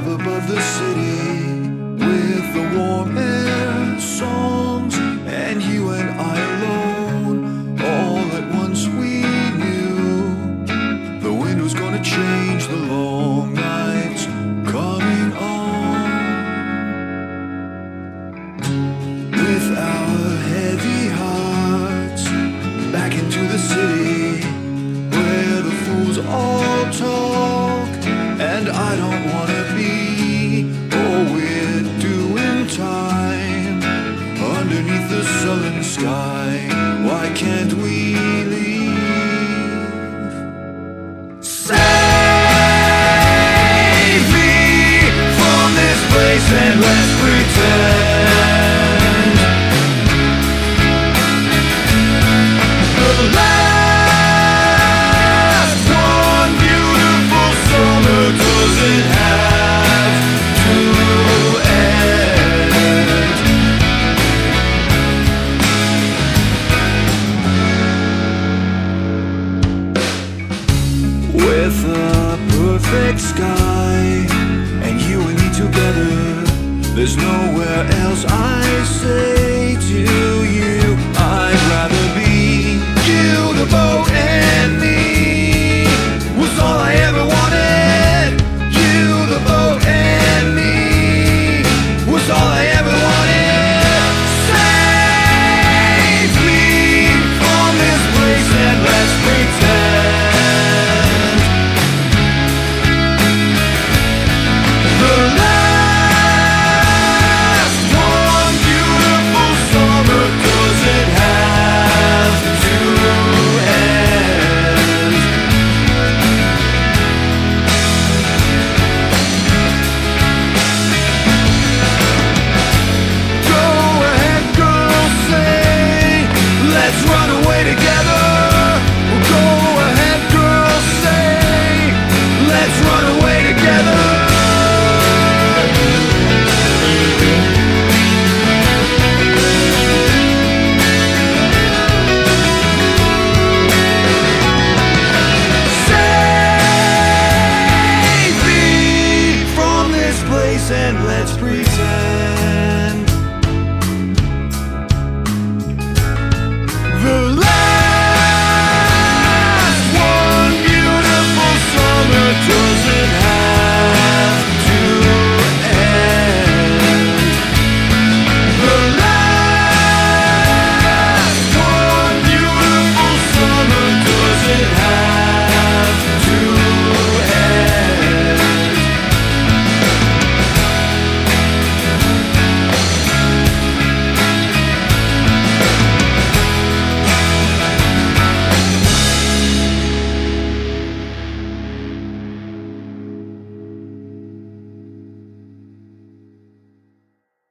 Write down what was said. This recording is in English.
above the city, with the warm air, songs, and you and I alone. All at once we knew the wind was gonna change the long nights coming on. With our heavy hearts back into the city, where the fools all talk and I don't wanna be. Oh, we're doing time underneath the sullen sky. Why can't we leave? Save me from this place and let's pretend the last one beautiful summer doesn't have to end. With a perfect sky and you and me together, there's nowhere else I say to